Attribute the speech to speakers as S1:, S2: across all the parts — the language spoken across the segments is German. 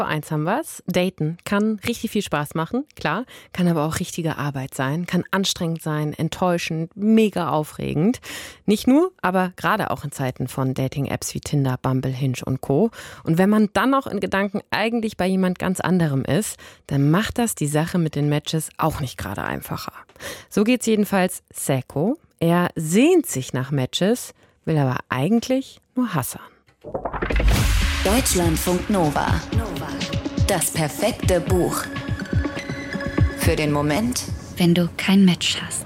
S1: Eins haben wir's. Daten kann richtig viel Spaß machen, klar, kann aber auch richtige Arbeit sein, kann anstrengend sein, enttäuschend, mega aufregend. Nicht nur, aber gerade auch in Zeiten von Dating-Apps wie Tinder, Bumble, Hinge und Co. Und wenn man dann auch in Gedanken eigentlich bei jemand ganz anderem ist, dann macht das die Sache mit den Matches auch nicht gerade einfacher. So geht's jedenfalls Seko. Er sehnt sich nach Matches, will aber eigentlich nur Hassan.
S2: Deutschlandfunk Nova. Das perfekte Buch. Für den Moment,
S3: wenn du kein Match hast.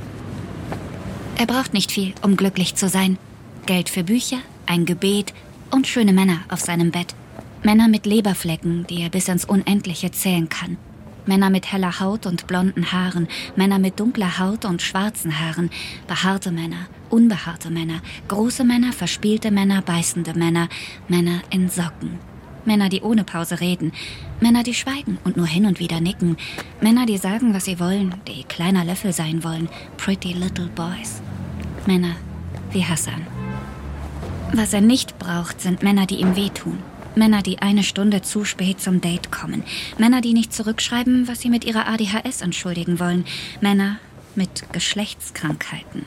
S3: Er braucht nicht viel, um glücklich zu sein. Geld für Bücher, ein Gebet und schöne Männer auf seinem Bett. Männer mit Leberflecken, die er bis ins Unendliche zählen kann. Männer mit heller Haut und blonden Haaren, Männer mit dunkler Haut und schwarzen Haaren, behaarte Männer, unbehaarte Männer, große Männer, verspielte Männer, beißende Männer, Männer in Socken. Männer, die ohne Pause reden, Männer, die schweigen und nur hin und wieder nicken, Männer, die sagen, was sie wollen, die kleiner Löffel sein wollen, pretty little boys. Männer wie Hassan. Was er nicht braucht, sind Männer, die ihm wehtun. Männer, die eine Stunde zu spät zum Date kommen. Männer, die nicht zurückschreiben, was sie mit ihrer ADHS entschuldigen wollen. Männer mit Geschlechtskrankheiten.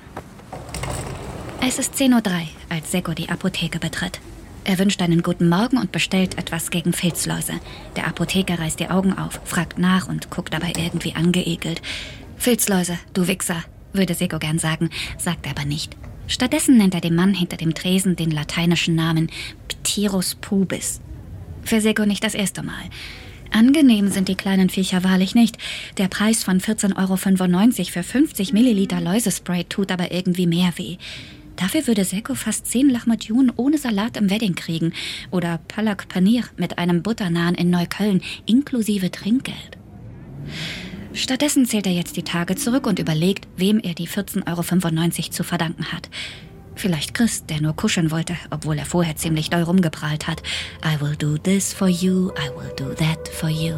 S3: Es ist 10:03 Uhr, als Seko die Apotheke betritt. Er wünscht einen guten Morgen und bestellt etwas gegen Filzläuse. Der Apotheker reißt die Augen auf, fragt nach und guckt dabei irgendwie angeekelt. Filzläuse, du Wichser, würde Seko gern sagen, sagt er aber nicht. Stattdessen nennt er dem Mann hinter dem Tresen den lateinischen Namen Pterus pubis. Für Seko nicht das erste Mal. Angenehm sind die kleinen Viecher wahrlich nicht. Der Preis von 14,95 € für 50 Milliliter Läusespray tut aber irgendwie mehr weh. Dafür würde Seko fast 10 Lahmacun ohne Salat im Wedding kriegen. Oder Palak Paneer mit einem Butternaan in Neukölln, inklusive Trinkgeld. Stattdessen zählt er jetzt die Tage zurück und überlegt, wem er die 14,95 € zu verdanken hat. Vielleicht Chris, der nur kuscheln wollte, obwohl er vorher ziemlich doll rumgeprahlt hat. I will do this for you, I will do that for you.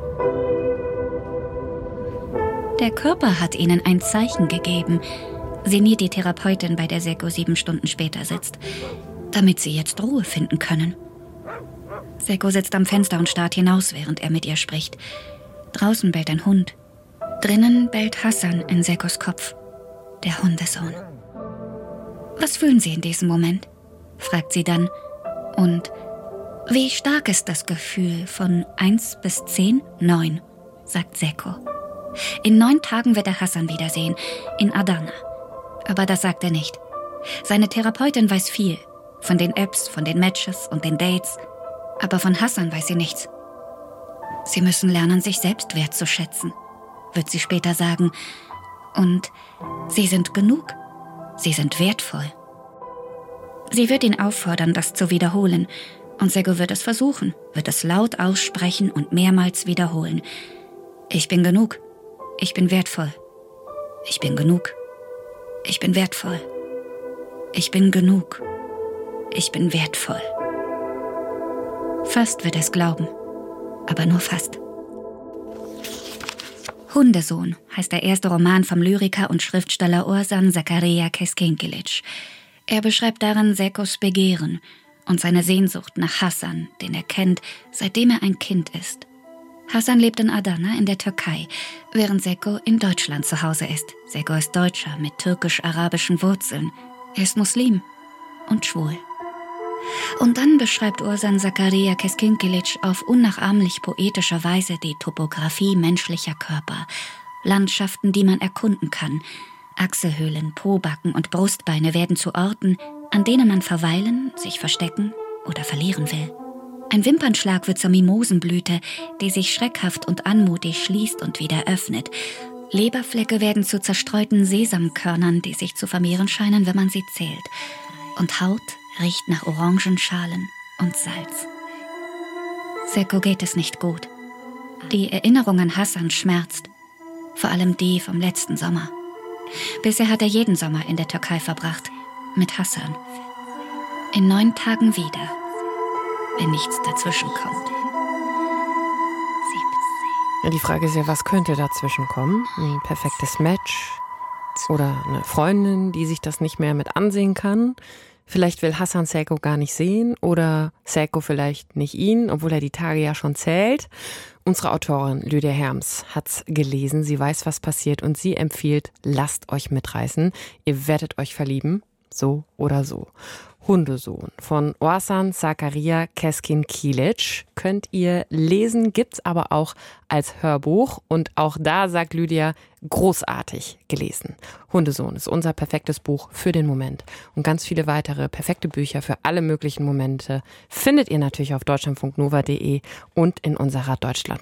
S3: Der Körper hat ihnen ein Zeichen gegeben, sinniert die Therapeutin, bei der Seko 7 Stunden später sitzt, damit sie jetzt Ruhe finden können. Seko sitzt am Fenster und starrt hinaus, während er mit ihr spricht. Draußen bellt ein Hund. Drinnen bellt Hassan in Sekos Kopf, der Hundesohn. Was fühlen Sie in diesem Moment? Fragt sie dann. Und wie stark ist das Gefühl von 1 bis 10? 9, sagt Seko. In 9 Tagen wird er Hassan wiedersehen, in Adana. Aber das sagt er nicht. Seine Therapeutin weiß viel. Von den Apps, von den Matches und den Dates. Aber von Hassan weiß sie nichts. Sie müssen lernen, sich selbst wertzuschätzen, wird sie später sagen. Und sie sind genug. Sie sind wertvoll. Sie wird ihn auffordern, das zu wiederholen. Und Seko wird es versuchen, wird es laut aussprechen und mehrmals wiederholen. Ich bin genug. Ich bin wertvoll. Ich bin genug. Ich bin wertvoll. Ich bin genug. Ich bin wertvoll. Fast wird er es glauben. Aber nur fast. Hundesohn heißt der erste Roman vom Lyriker und Schriftsteller Orsan Zakaria Keskinkilic. Er beschreibt darin Sekos Begehren und seine Sehnsucht nach Hassan, den er kennt, seitdem er ein Kind ist. Hassan lebt in Adana in der Türkei, während Seko in Deutschland zu Hause ist. Seko ist Deutscher mit türkisch-arabischen Wurzeln. Er ist Muslim und schwul. Und dann beschreibt Orsan Zakaria Keskinkilic auf unnachahmlich poetische Weise die Topographie menschlicher Körper, Landschaften, die man erkunden kann. Achselhöhlen, Pobacken und Brustbeine werden zu Orten, an denen man verweilen, sich verstecken oder verlieren will. Ein Wimpernschlag wird zur Mimosenblüte, die sich schreckhaft und anmutig schließt und wieder öffnet. Leberflecke werden zu zerstreuten Sesamkörnern, die sich zu vermehren scheinen, wenn man sie zählt. Und Haut riecht nach Orangenschalen und Salz. Seko geht es nicht gut. Die Erinnerung an Hassan schmerzt. Vor allem die vom letzten Sommer. Bisher hat er jeden Sommer in der Türkei verbracht. Mit Hassan. In 9 Tagen wieder. Wenn nichts dazwischen kommt.
S1: Ja, die Frage ist ja, was könnte dazwischen kommen? Ein perfektes Match? Oder eine Freundin, die sich das nicht mehr mit ansehen kann? Vielleicht will Hasan Seyko gar nicht sehen oder Seyko vielleicht nicht ihn, obwohl er die Tage ja schon zählt. Unsere Autorin Lydia Herms hat's gelesen, sie weiß, was passiert und sie empfiehlt, lasst euch mitreißen. Ihr werdet euch verlieben, so oder so. Hundesohn von Orsan Zakaria Keskin-Kilic könnt ihr lesen, gibt's aber auch als Hörbuch und auch da, sagt Lydia, großartig gelesen. Hundesohn ist unser perfektes Buch für den Moment und ganz viele weitere perfekte Bücher für alle möglichen Momente findet ihr natürlich auf deutschlandfunknova.de und in unserer Deutschland